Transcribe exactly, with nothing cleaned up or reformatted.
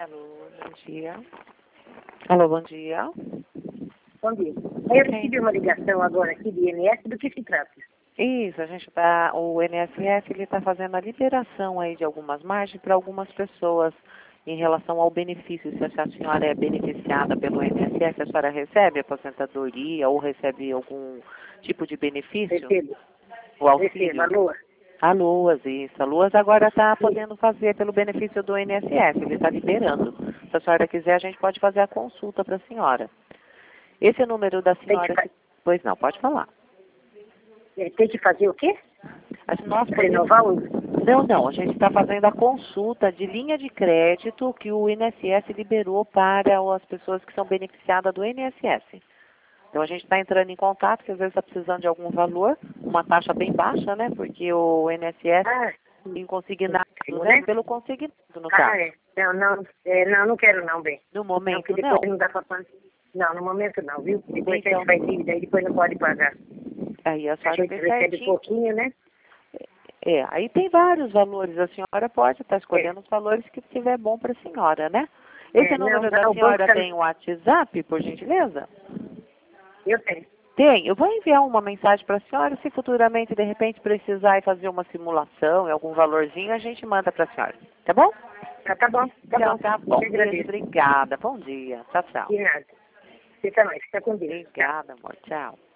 Alô, bom dia. Alô, bom dia. Bom dia. Eu recebi uma ligação agora aqui de I N S, do que se trata? Isso, a gente tá, o I N S S ele está fazendo a liberação aí de algumas margens para algumas pessoas em relação ao benefício. Se a senhora é beneficiada pelo I N S S, a senhora recebe aposentadoria ou recebe algum tipo de benefício? Recebo. O auxílio? Recebo, a Lua. A Luas, isso. A Luas agora está podendo fazer pelo benefício do I N S S, ele está liberando. Se a senhora quiser, a gente pode fazer a consulta para a senhora. Esse é o número da senhora Tem que... Pois não, pode falar. que, tem que fazer o quê? As nós podemos... Renovar o... Não, não, a gente está fazendo a consulta de linha de crédito que o I N S S liberou para as pessoas que são beneficiadas do I N S S. Então a gente está entrando em contato, que às vezes está precisando de algum valor, uma taxa bem baixa, né? Porque o I N S S Ah, em consignado, sim, né? né? Pelo consignado, no Ah, caso. é. Não, não, é, não, não quero não, bem. No Não, momento, porque não. depois não dá pra... Não, no momento não, viu? Depois a Então, gente faz dívida e depois não pode pagar. aí a A senhora gente vê recebe certinho. pouquinho, né? É, aí tem vários valores. A senhora pode estar É. escolhendo os valores que estiver bom para a senhora, né? Esse É, não, número não, da o banco senhora tá... tem o WhatsApp, por gentileza? Eu tenho. Tem. Eu vou enviar uma mensagem para a senhora. Se futuramente, de repente, precisar e fazer uma simulação, algum valorzinho, a gente manda para a senhora. Tá bom? Ah, tá bom, tá Então, bom. tá bom. Eu Beijo, agradeço. obrigada. Bom dia. Tchau, tchau. De nada. Você também, fica com Deus. Tchau. Obrigada, amor. Tchau.